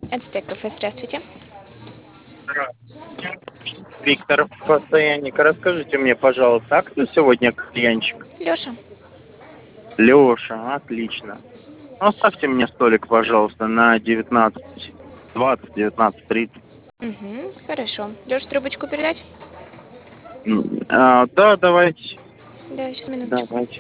Ацтек кафе, здравствуйте. Здравствуйте. Виктор, постоянник, расскажите мне, пожалуйста, а кто сегодня кальянщик? Лёша. Леша, отлично. Ну, оставьте мне столик, пожалуйста, на 19:20, 19:30. Угу, хорошо. Лёш, трубочку передать? Да, давайте. Да, сейчас минуточку. Давайте.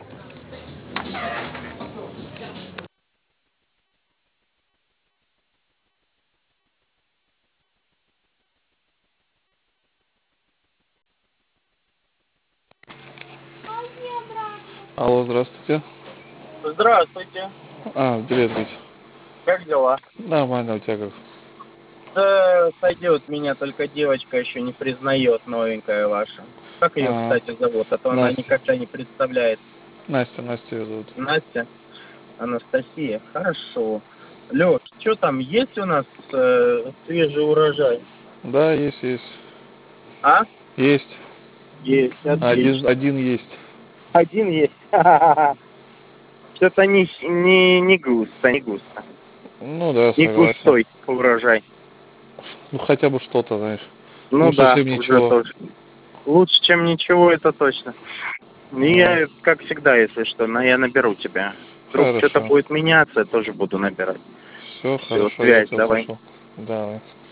Алло, здравствуйте. Здравствуйте. Привет, Вить. Как дела? Нормально, у тебя как? Да, сойдет, меня только девочка еще не признает, новенькая ваша. Как ее, А, кстати, зовут? А то она Настя. никогда не представляет. Настя ее зовут. Настя? Анастасия? Хорошо. Лёш, что там, есть у нас свежий урожай? Да, есть. А? Есть. Есть, отлично. Один есть. Один есть. Что-то не густо, не густо. Ну да, Не согласен. густой урожай. Ну хотя бы что-то, знаешь. Ну Лучше, да, чем уже ничего. тоже. Лучше, чем ничего, это точно. И А, я, как всегда, если что, я наберу тебя. Вдруг что-то Хорошо. будет меняться, я тоже буду набирать. Все Все, хорошо, я связь тебя давай. услышал. Давай.